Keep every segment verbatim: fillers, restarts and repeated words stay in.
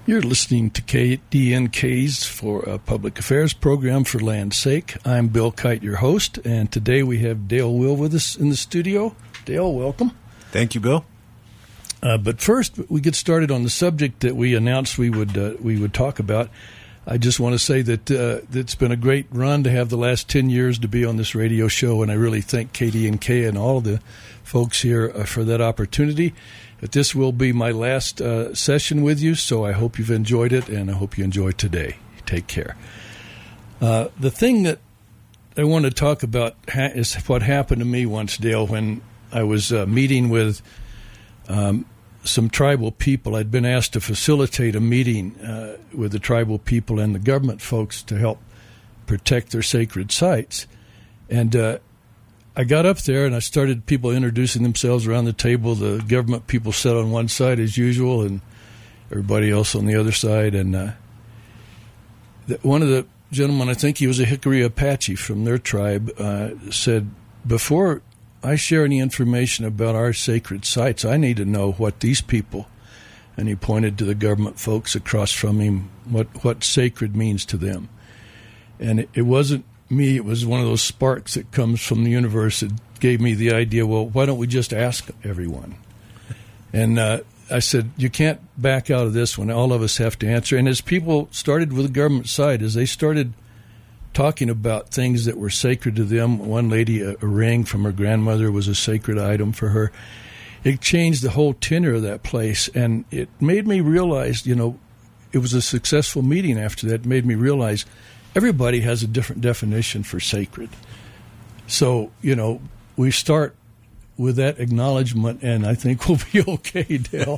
You're listening to K D N K's for a Public Affairs program for Land's Sake. I'm Bill Kite, your host, and today we have Dale Will with us in the studio. Dale, welcome. Thank you, Bill. Uh, but first, we get started on the subject that we announced we would uh, we would talk about. I just want to say that uh, it's been a great run to have the last ten years to be on this radio show, and I really thank K D N K and all the folks here uh, for that opportunity. But this will be my last uh, session with you, so I hope you've enjoyed it, and I hope you enjoy today. Take care. Uh, the thing that I want to talk about ha- is what happened to me once, Dale, when I was uh, meeting with um, some tribal people. I'd been asked to facilitate a meeting uh, with the tribal people and the government folks to help protect their sacred sites. And uh, I got up there and I started people introducing themselves around the table. The government people sat on one side as usual and everybody else on the other side. And uh, the, one of the gentlemen, I think he was a Hickory Apache from their tribe, uh, said, before I share any information about our sacred sites, I need to know what these people, and he pointed to the government folks across from him, what, what sacred means to them. And it, it wasn't me, it was one of those sparks that comes from the universe that gave me the idea, well, why don't we just ask everyone? And uh, I said, you can't back out of this one. All of us have to answer. And as people started with the government side, as they started talking about things that were sacred to them, one lady, a, a ring from her grandmother was a sacred item for her. It changed the whole tenor of that place, and it made me realize, you know, it was a successful meeting after that. It made me realize everybody has a different definition for sacred. So, you know, we start with that acknowledgement, and I think we'll be okay, Dale.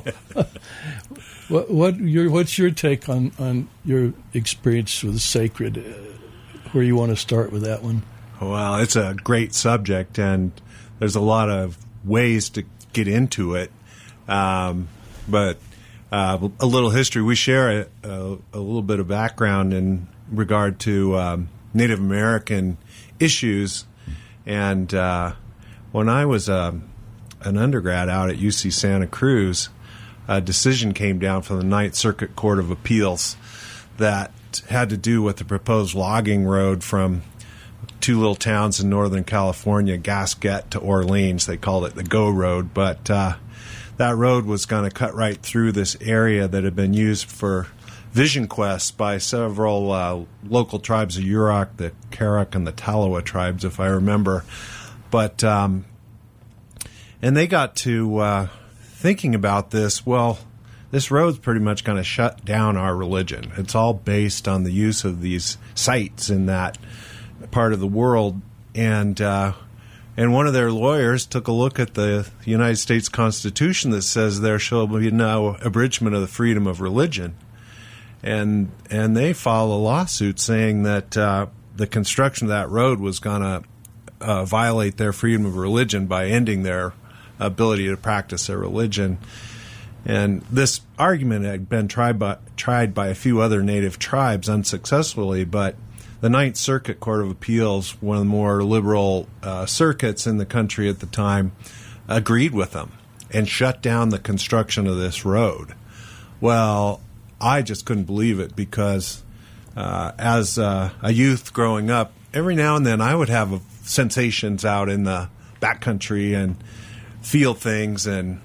what, what your, what's your take on, on your experience with the sacred? Uh, where you want to start with that one? Well, it's a great subject, and there's a lot of ways to get into it. Um, but uh, a little history. We share a, a, a little bit of background in regard to um, Native American issues. And uh, when I was um, an undergrad out at U C Santa Cruz, a decision came down from the Ninth Circuit Court of Appeals that had to do with the proposed logging road from two little towns in Northern California, Gasquet to Orleans. They called it the Go Road, but uh, that road was going to cut right through this area that had been used for vision quests by several uh, local tribes of Yurok, the Karuk, and the Talowa tribes, if I remember. But um, and they got to uh, thinking about this. Well, this road's pretty much going to shut down our religion. It's all based on the use of these sites in that part of the world. And uh, and one of their lawyers took a look at the United States Constitution that says there shall be no abridgment of the freedom of religion. And and they filed a lawsuit saying that uh, the construction of that road was going to uh, violate their freedom of religion by ending their ability to practice their religion. And this argument had been tried by, tried by a few other native tribes unsuccessfully, but the Ninth Circuit Court of Appeals, one of the more liberal uh, circuits in the country at the time, agreed with them and shut down the construction of this road. Well, I just couldn't believe it because uh, as uh, a youth growing up, every now and then I would have sensations out in the backcountry and feel things and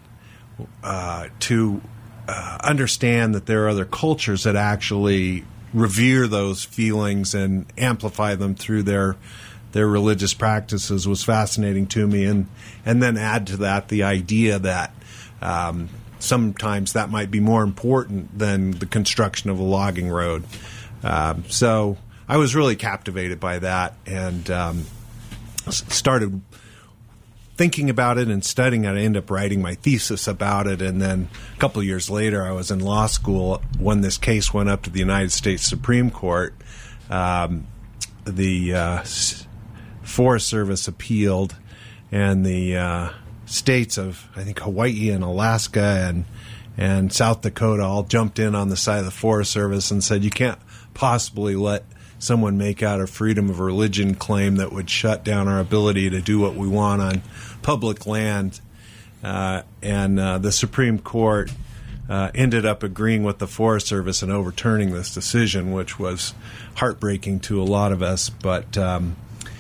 Uh, to uh, understand that there are other cultures that actually revere those feelings and amplify them through their their religious practices was fascinating to me, and and then add to that the idea that um, sometimes that might be more important than the construction of a logging road. Um, so I was really captivated by that and um, started thinking about it and studying it. I ended up writing my thesis about it, and then a couple of years later I was in law school when this case went up to the United States Supreme Court. Um, the uh, Forest Service appealed, and the uh, states of, I think, Hawaii and Alaska and and South Dakota all jumped in on the side of the Forest Service and said, you can't possibly let someone make out a freedom of religion claim that would shut down our ability to do what we want on public land. Uh, and uh, the Supreme Court uh, ended up agreeing with the Forest Service and overturning this decision, which was heartbreaking to a lot of us. But um,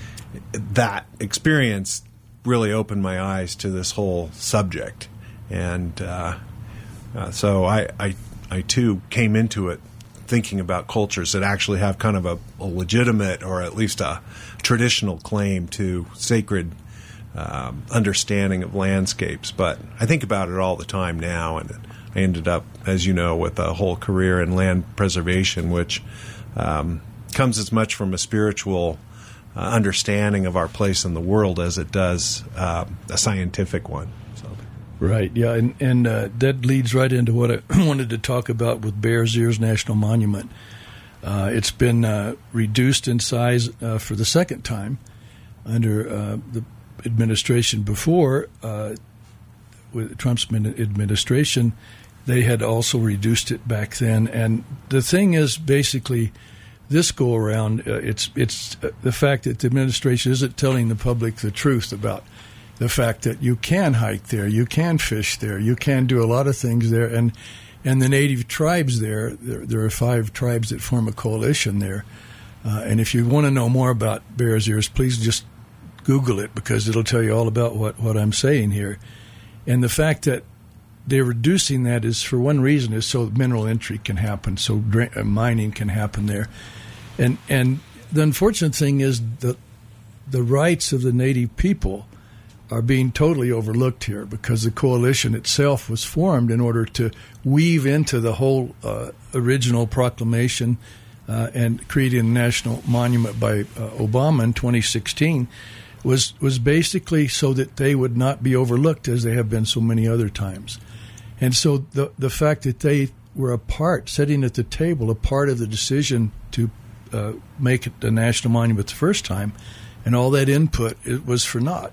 that experience really opened my eyes to this whole subject. And uh, uh, so I, I, I, too, came into it thinking about cultures that actually have kind of a, a legitimate or at least a traditional claim to sacred um, understanding of landscapes. But I think about it all the time now, and I ended up, as you know, with a whole career in land preservation, which um, comes as much from a spiritual uh, understanding of our place in the world as it does uh, a scientific one. So. Right, yeah, and, and uh, that leads right into what I wanted to talk about with Bears Ears National Monument. Uh, it's been uh, reduced in size uh, for the second time under uh, the administration before. Uh, with Trump's administration, they had also reduced it back then. And the thing is, basically, this go around, uh, it's it's uh, the fact that the administration isn't telling the public the truth about the fact that you can hike there, you can fish there, you can do a lot of things there, and and the native tribes there, there, there are five tribes that form a coalition there. Uh, and if you want to know more about Bears Ears, please just Google it, because it'll tell you all about what, what I'm saying here. And the fact that they're reducing that is, for one reason, is so mineral entry can happen, so dra- uh, mining can happen there. And and the unfortunate thing is that the rights of the native people are being totally overlooked here, because the coalition itself was formed in order to weave into the whole uh, original proclamation uh, and creating a national monument by uh, Obama in twenty sixteen was was basically so that they would not be overlooked as they have been so many other times. And so the the fact that they were a part, sitting at the table, a part of the decision to uh, make it a national monument the first time, and all that input, it was for naught.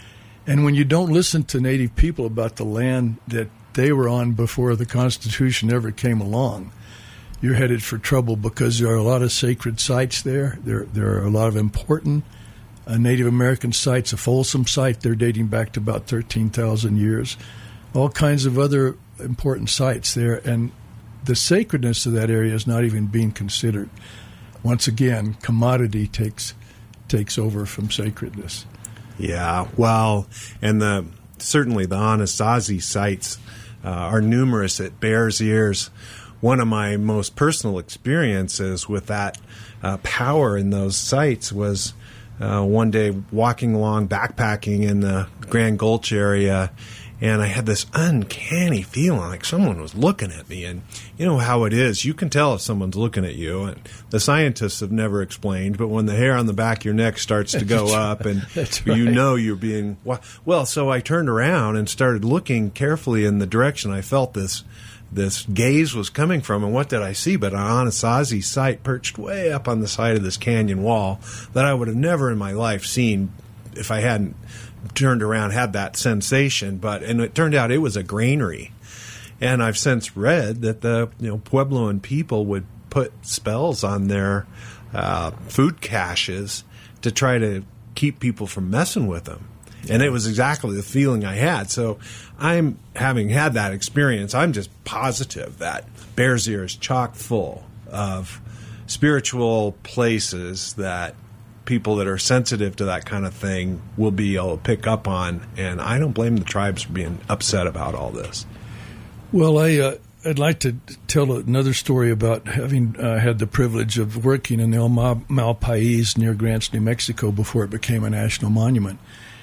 And when you don't listen to native people about the land that they were on before the Constitution ever came along, you're headed for trouble, because there are a lot of sacred sites there. There, there are a lot of important uh, Native American sites. A Folsom site, they're dating back to about thirteen thousand years. All kinds of other important sites there, and the sacredness of that area is not even being considered. Once again, commodity takes takes over from sacredness. Yeah, well, and the certainly the Anasazi sites uh, are numerous at Bears Ears. One of my most personal experiences with that uh, power in those sites was uh, one day walking along, backpacking in the Grand Gulch area, and I had this uncanny feeling like someone was looking at me. And you know how it is. You can tell if someone's looking at you. And the scientists have never explained, but when the hair on the back of your neck starts to go up and That's you right. know you're being... Well, so I turned around and started looking carefully in the direction I felt this this gaze was coming from. And what did I see but an Anasazi site perched way up on the side of this canyon wall that I would have never in my life seen if I hadn't turned around, had that sensation. But and it turned out it was a granary, and I've since read that the you know Puebloan people would put spells on their uh, food caches to try to keep people from messing with them. And it was exactly the feeling I had. So I'm having had that experience. I'm just positive that Bears Ears is chock full of spiritual places that people that are sensitive to that kind of thing will be able to pick up on, and I don't blame the tribes for being upset about all this. Well, I, uh, I'd like to tell another story about having uh, had the privilege of working in El Malpais near Grants, New Mexico, before it became a national monument.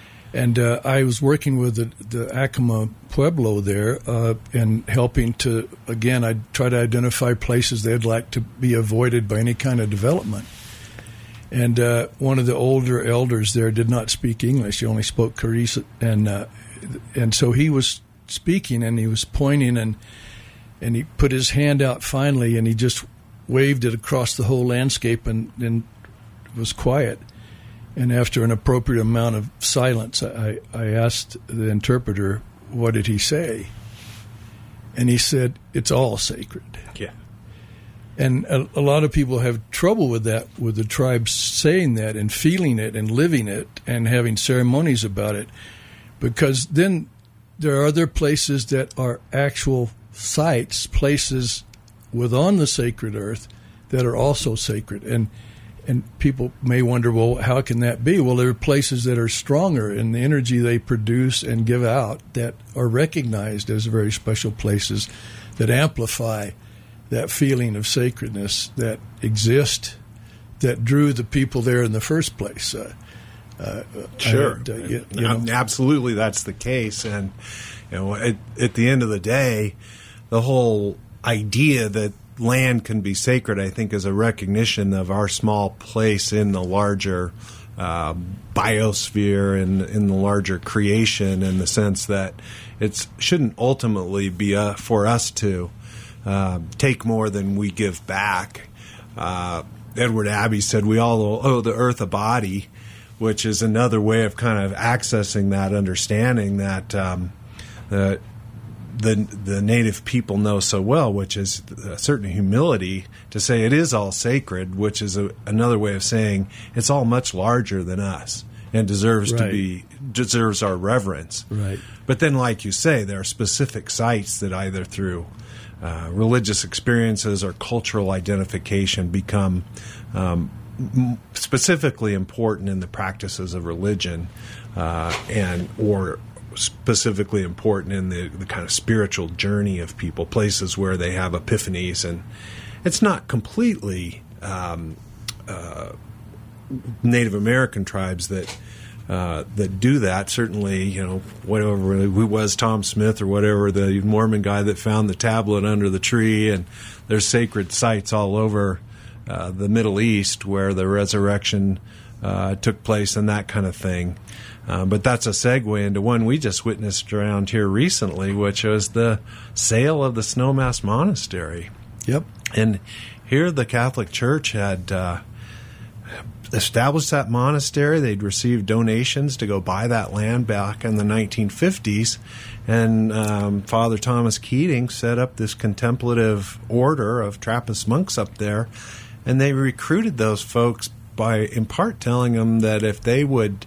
And uh, I was working with the, the Acoma Pueblo there uh, and helping to, again, I'd try to identify places they'd like to be avoided by any kind of development. And uh, one of the older elders there did not speak English. He only spoke Carrizo. And uh, and so he was speaking, and he was pointing, and and he put his hand out finally, and he just waved it across the whole landscape, and, and it was quiet. And after an appropriate amount of silence, I, I asked the interpreter, what did he say? And he said, it's all sacred. Yeah. And a, a lot of people have trouble with that, with the tribes saying that and feeling it and living it and having ceremonies about it, because then there are other places that are actual sites, places within the sacred earth that are also sacred. And and people may wonder, well, how can that be? Well, there are places that are stronger in the energy they produce and give out that are recognized as very special places that amplify that feeling of sacredness that exist, that drew the people there in the first place. Uh, uh, sure. Had, uh, you, you know. Absolutely, that's the case. And you know, at, at the end of the day, the whole idea that land can be sacred, I think, is a recognition of our small place in the larger uh, biosphere and in the larger creation, in the sense that it shouldn't ultimately be uh, for us to uh, take more than we give back. Uh, Edward Abbey said we all owe the earth a body, which is another way of kind of accessing that understanding that um, that the the native people know so well, which is a certain humility to say it is all sacred, which is a, another way of saying it's all much larger than us and deserves right. to be deserves our reverence. Right. But then, like you say, there are specific sites that either through uh, religious experiences or cultural identification become um, m- specifically important in the practices of religion, uh, and or specifically important in the, the kind of spiritual journey of people, places where they have epiphanies. And it's not completely um, uh, Native American tribes that uh, that do that. Certainly, you know, whatever who was Tom Smith or whatever, the Mormon guy that found the tablet under the tree, and there's sacred sites all over uh, the Middle East where the resurrection uh, took place and that kind of thing. Uh, but that's a segue into one we just witnessed around here recently, which was the sale of the Snowmass Monastery. Yep. And here the Catholic Church had uh, established that monastery. They'd received donations to go buy that land back in the nineteen fifties. And um, Father Thomas Keating set up this contemplative order of Trappist monks up there. And they recruited those folks by, in part, telling them that if they would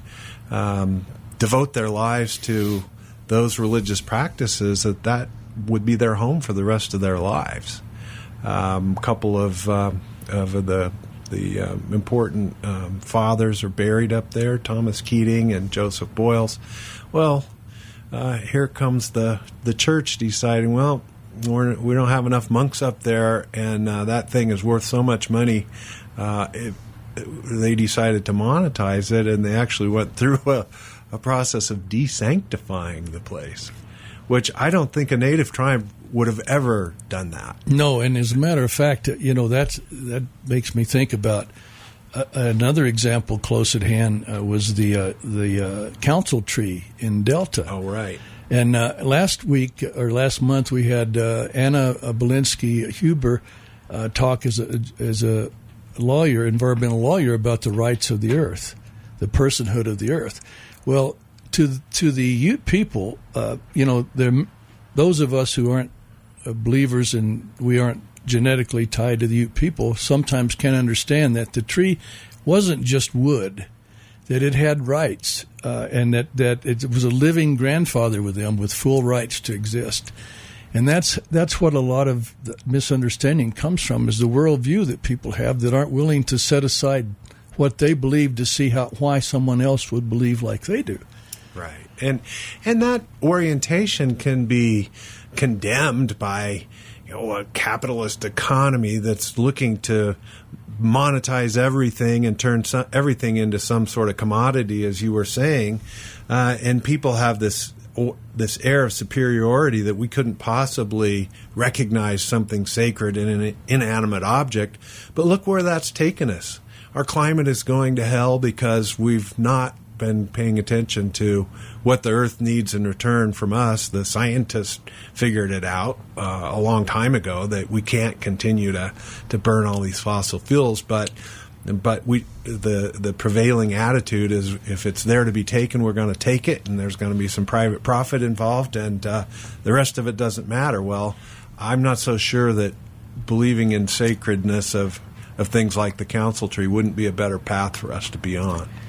Um, devote their lives to those religious practices, that that would be their home for the rest of their lives. Um, a couple of uh, of the the uh, important um, fathers are buried up there, Thomas Keating and Joseph Boyles. Well, uh, here comes the the church deciding, well, we're, we don't have enough monks up there, and uh, that thing is worth so much money. Uh, it, They decided to monetize it, and they actually went through a, a process of desanctifying the place, which I don't think a native tribe would have ever done that. No, and as a matter of fact, you know, that's that makes me think about uh, another example close at hand uh, was the uh, the uh, council tree in Delta. Oh, right. And uh, last week or last month we had uh, Anna Belinsky Huber uh, talk as a as a lawyer, environmental lawyer, about the rights of the earth, the personhood of the earth. Well, to to the Ute people, uh, you know, those of us who aren't believers and we aren't genetically tied to the Ute people sometimes can understand that the tree wasn't just wood, that it had rights, uh, and that, that it was a living grandfather with them with full rights to exist. And that's that's what a lot of the misunderstanding comes from, is the worldview that people have that aren't willing to set aside what they believe to see how why someone else would believe like they do. Right. And and that orientation can be condemned by, you know, a capitalist economy that's looking to monetize everything and turn some, everything into some sort of commodity, as you were saying. Uh, and people have this this air of superiority that we couldn't possibly recognize something sacred in an inanimate object. But look where that's taken us. Our climate is going to hell because we've not been paying attention to what the earth needs in return from us. The scientists figured it out uh, a long time ago that we can't continue to, to burn all these fossil fuels, but But we, the the prevailing attitude is, if it's there to be taken, we're going to take it, and there's going to be some private profit involved, and uh, the rest of it doesn't matter. Well, I'm not so sure that believing in sacredness of, of things like the council tree wouldn't be a better path for us to be on.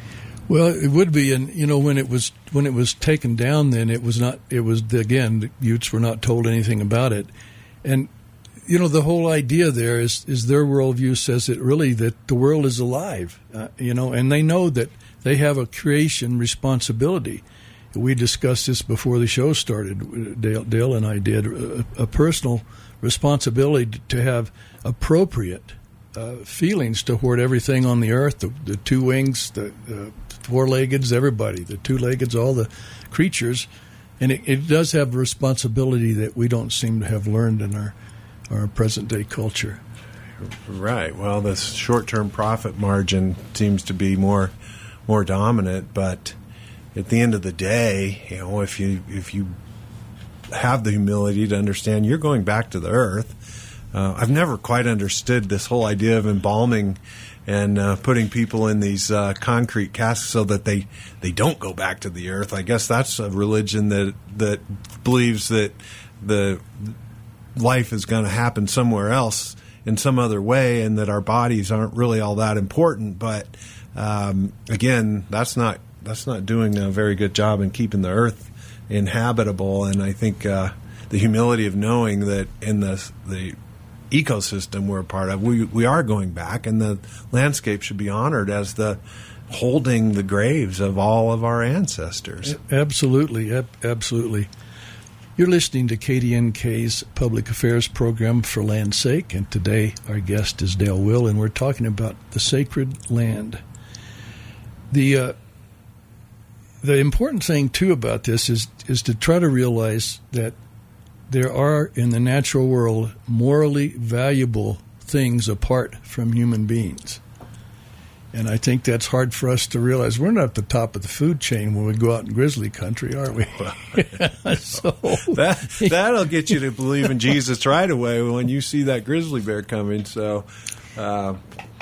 Well, it would be, and you know, when it was when it was taken down, then it was not. It was again, the Utes were not told anything about it, and you know, the whole idea there is is their worldview says that really that the world is alive, uh, you know, and they know that they have a creation responsibility. We discussed this before the show started. Dale, Dale and I did a, a personal responsibility to have appropriate uh, feelings toward everything on the earth, the, the two wings, the uh, four-leggeds, everybody, the two-leggeds, all the creatures. And it, it does have a responsibility that we don't seem to have learned in our, our present-day culture. Right. Well, the short-term profit margin seems to be more more dominant, but at the end of the day, you know, if you if you have the humility to understand you're going back to the earth, uh, I've never quite understood this whole idea of embalming and uh, putting people in these uh, concrete casks so that they, they don't go back to the earth. I guess that's a religion that that believes that the life is going to happen somewhere else in some other way, and that our bodies aren't really all that important. But um, again, that's not that's not doing a very good job in keeping the earth inhabitable. And I think uh, the humility of knowing that in the the ecosystem we're a part of, we we are going back, and the landscape should be honored as the holding the graves of all of our ancestors. Absolutely, absolutely. You're listening to K D N K's Public Affairs program For Land's Sake, and today our guest is Dale Will, and we're talking about the sacred land. The uh, the important thing, too, about this is is to try to realize that there are, in the natural world, morally valuable things apart from human beings. And I think that's hard for us to realize. We're not at the top of the food chain when we go out in grizzly country, are we? so that, that'll get you to believe in Jesus right away when you see that grizzly bear coming. So, uh,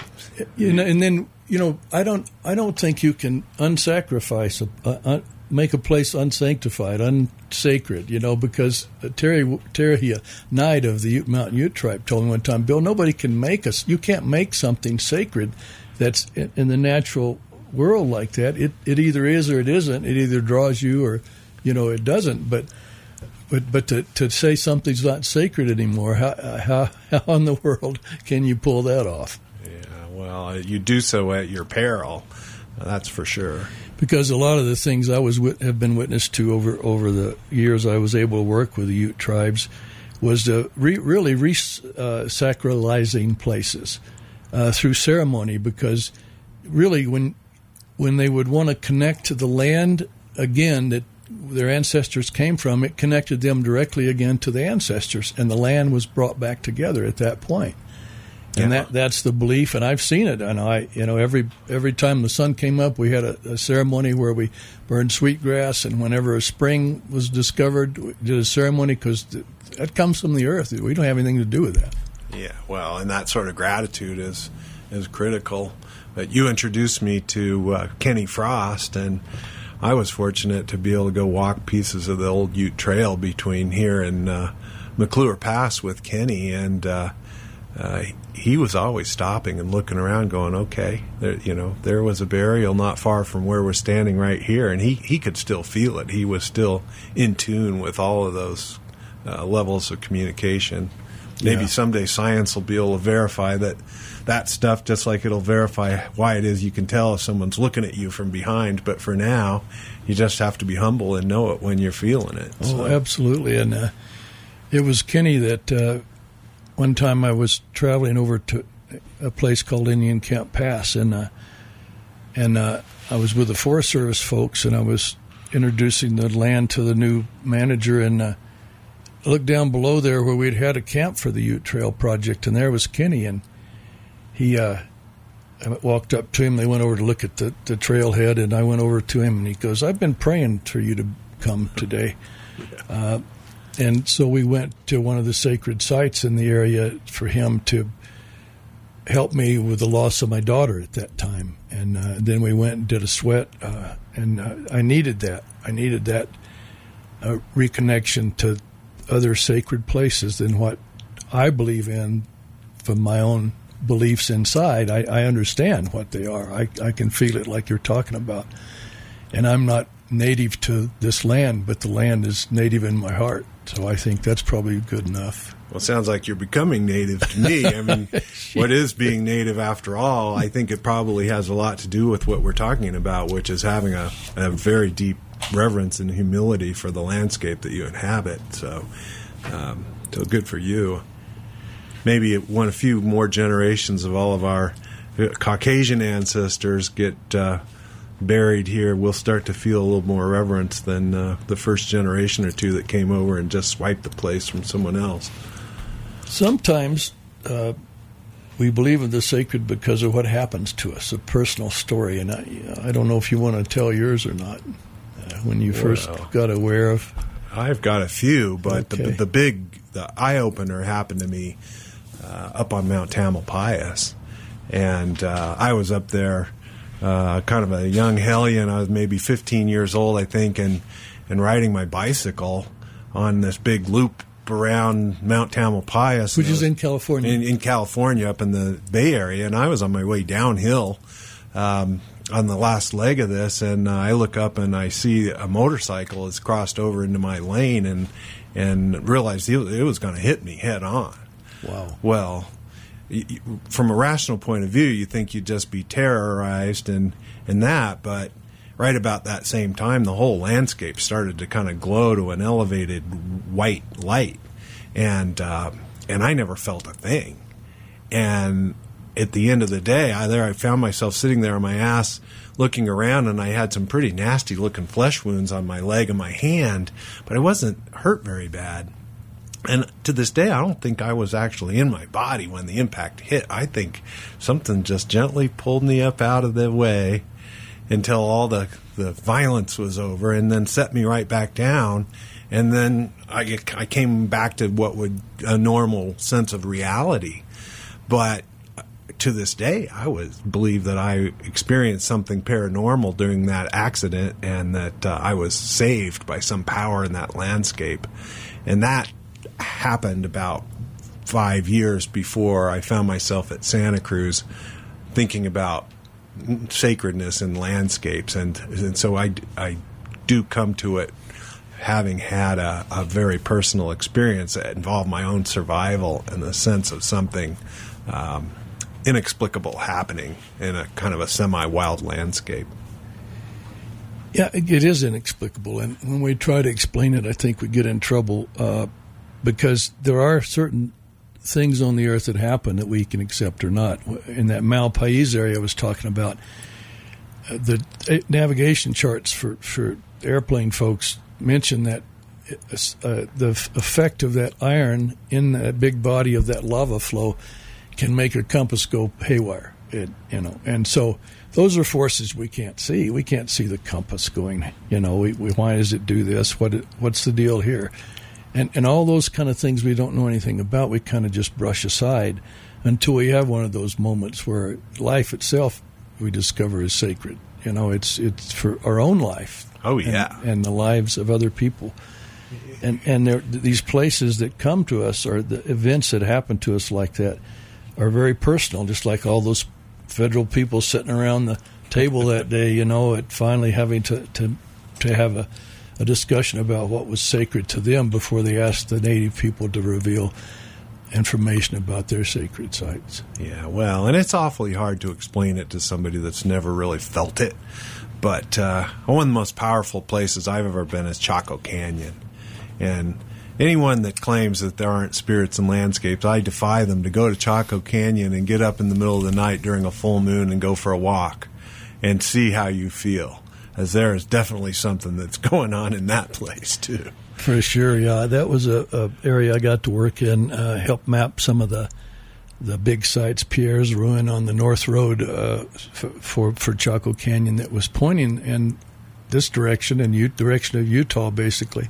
you know, and then you know, I don't, I don't think you can unsacrifice, a, uh, make a place unsanctified, unsacred. You know, because Terry Terry Knight of the Ute Mountain Ute tribe told me one time, Bill, nobody can make us. You can't make something sacred that's in the natural world like that. It it either is or it isn't. It either draws you or, you know, it doesn't. But but but to, to say something's not sacred anymore, how how how in the world can you pull that off? Yeah, well, you do so at your peril. That's for sure. Because a lot of the things I was have been witness to over over the years I was able to work with the Ute tribes was to re, really re-sacralizing uh, places. Uh, through ceremony, because really when when they would want to connect to the land again that their ancestors came from, it connected them directly again to the ancestors, and the land was brought back together at that point. And yeah. that that's the belief, and I've seen it. And I, you know, every every time the sun came up, we had a, a ceremony where we burned sweetgrass, and whenever a spring was discovered, we did a ceremony because that comes from the earth. We don't have anything to do with that. Yeah, well, and that sort of gratitude is is critical. But you introduced me to uh, Kenny Frost, and I was fortunate to be able to go walk pieces of the old Ute Trail between here and uh, McClure Pass with Kenny, and uh, uh, he was always stopping and looking around, going, "Okay, there, you know, there was a burial not far from where we're standing right here," and he he could still feel it. He was still in tune with all of those uh, levels of communication. Maybe yeah. someday science will be able to verify that that stuff, just like it'll verify why it is you can tell if someone's looking at you from behind. But for now, you just have to be humble and know it when you're feeling it. Oh, so. Absolutely. And uh, it was Kenny that uh, one time I was traveling over to a place called Indian Camp Pass, and uh, and uh, I was with the Forest Service folks, and I was introducing the land to the new manager, and uh, I looked down below there where we'd had a camp for the Ute Trail project, and there was Kenny, and he, uh, I walked up to him. They went over to look at the, the trailhead, and I went over to him, and he goes, "I've been praying for you to come today." Uh, and so we went to one of the sacred sites in the area for him to help me with the loss of my daughter at that time. And uh, then we went and did a sweat, uh, and uh, I needed that. I needed that uh, reconnection to other sacred places than what I believe in from my own beliefs inside. I, I understand what they are. I, I can feel it like you're talking about. And I'm not native to this land, but the land is native in my heart. So I think that's probably good enough. Well, it sounds like you're becoming native to me. I mean, what is being native after all? I think it probably has a lot to do with what we're talking about, which is having a, a very deep reverence and humility for the landscape that you inhabit. So, um, so good for you. Maybe one, a few more generations of all of our Caucasian ancestors get uh, buried here, we'll start to feel a little more reverence than uh, the first generation or two that came over and just swiped the place from someone else. Sometimes uh, we believe in the sacred because of what happens to us, a personal story. And I, I don't know if you want to tell yours or not. Uh, when you first well, got aware of, I've got a few, but okay. the the big the eye opener happened to me uh, up on Mount Tamalpais, and uh, I was up there. Uh, kind of a young hellion. I was maybe fifteen years old, I think, and, and riding my bicycle on this big loop around Mount Tamalpais. Which is in California. In, in California, up in the Bay Area. And I was on my way downhill um, on the last leg of this, and uh, I look up and I see a motorcycle has crossed over into my lane and, and realized it, it was going to hit me head on. Wow. Well, from a rational point of view, you think you'd just be terrorized and, and that, but right about that same time, the whole landscape started to kind of glow to an elevated white light, and uh, and I never felt a thing. And at the end of the day, I there I found myself sitting there on my ass, looking around, and I had some pretty nasty looking flesh wounds on my leg and my hand, but I wasn't hurt very bad. And to this day, I don't think I was actually in my body when the impact hit. I think something just gently pulled me up out of the way until all the, the violence was over, and then set me right back down. And then I, I came back to what would a normal sense of reality. But to this day, I would believe that I experienced something paranormal during that accident, and that uh, I was saved by some power in that landscape. And that happened about five years before I found myself at Santa Cruz thinking about sacredness in landscapes. And, and so I, I do come to it having had a, a very personal experience that involved my own survival and the sense of something um, inexplicable happening in a kind of a semi-wild landscape. Yeah, it is inexplicable. And when we try to explain it, I think we get in trouble uh, because there are certain things on the earth that happen that we can accept or not. In that Malpais area I was talking about, uh, the navigation charts for, for airplane folks mention that uh, the effect of that iron in that big body of that lava flow can make a compass go haywire. It, you know, and so those are forces we can't see. We can't see the compass going, you know, we, we, why does it do this? What what's the deal here? And and all those kind of things we don't know anything about, we kind of just brush aside until we have one of those moments where life itself we discover is sacred. You know, it's it's for our own life. Oh, yeah. And, and the lives of other people. And and there, these places that come to us, or the events that happen to us like that, are very personal, just like all those federal people sitting around the table that day, you know, at finally having to, to, to have a, a discussion about what was sacred to them before they asked the native people to reveal information about their sacred sites. Yeah, well, and it's awfully hard to explain it to somebody that's never really felt it. But uh, one of the most powerful places I've ever been is Chaco Canyon. And anyone that claims that there aren't spirits in landscapes, I defy them to go to Chaco Canyon and get up in the middle of the night during a full moon and go for a walk and see how you feel, as there is definitely something that's going on in that place, too. For sure, yeah. That was a, a area I got to work in, uh, help map some of the the big sites, Pierre's Ruin on the North Road uh, for, for for Chaco Canyon, that was pointing in this direction, and U- direction of Utah, basically,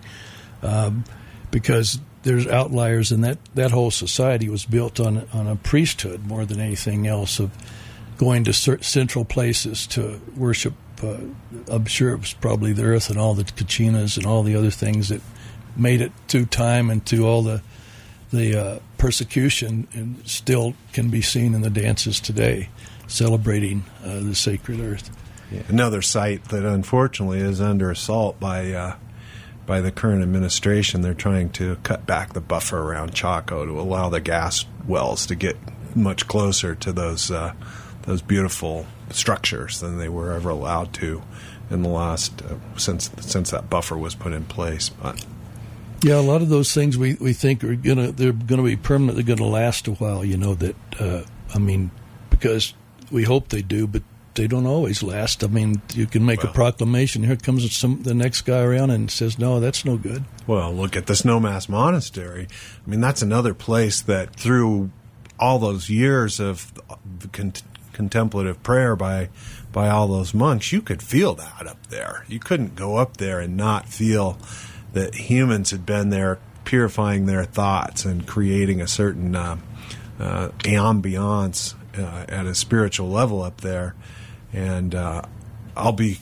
um, because there's outliers, and that, that whole society was built on on a priesthood more than anything else, of going to central places to worship. Uh, I'm sure it was probably the earth and all the kachinas and all the other things that made it through time and through all the the uh, persecution, and still can be seen in the dances today, celebrating uh, the sacred earth. Yeah. Another site that unfortunately is under assault by uh, by the current administration. They're trying to cut back the buffer around Chaco to allow the gas wells to get much closer to those uh, those beautiful structures than they were ever allowed to in the last uh, since since that buffer was put in place. But yeah, a lot of those things we, we think are gonna they're gonna be permanent. They're gonna last a while. You know that. Uh, I mean, because we hope they do, but they don't always last. I mean, you can make well, a proclamation. Here comes some the next guy around and says, "No, that's no good." Well, look at the Snowmass Monastery. I mean, that's another place that through all those years of con- contemplative prayer by by all those monks, you could feel that up there. You couldn't go up there and not feel that humans had been there purifying their thoughts and creating a certain uh, uh, ambiance uh, at a spiritual level up there. And uh, I'll be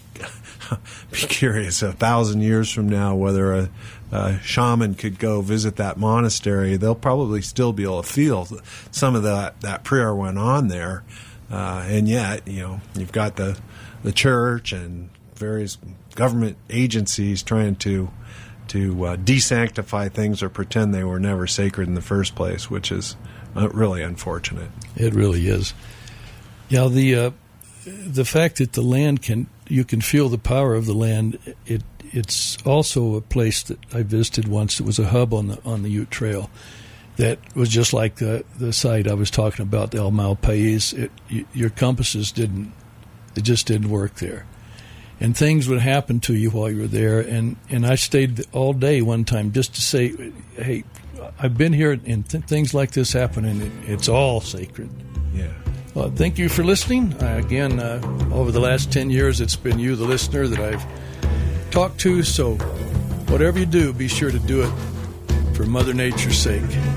be curious a thousand years from now whether a, a shaman could go visit that monastery. They'll probably still be able to feel some of that, that prayer went on there. Uh, and yet, you know, you've got the the church and various government agencies trying to to uh, desanctify things or pretend they were never sacred in the first place, which is uh, really unfortunate. It really is. Yeah, the uh, the fact that the land can you can feel the power of the land. It it's also a place that I visited once. It was a hub on the on the Ute Trail. That was just like the the site I was talking about, the El Malpais. It, you, your compasses didn't, it just didn't work there. And things would happen to you while you were there. And, and I stayed all day one time just to say, hey, I've been here and th- things like this happen, and it, it's all sacred. Yeah. Well, thank you for listening. Uh, again, uh, over the last ten years, it's been you, the listener, that I've talked to. So whatever you do, be sure to do it for Mother Nature's sake.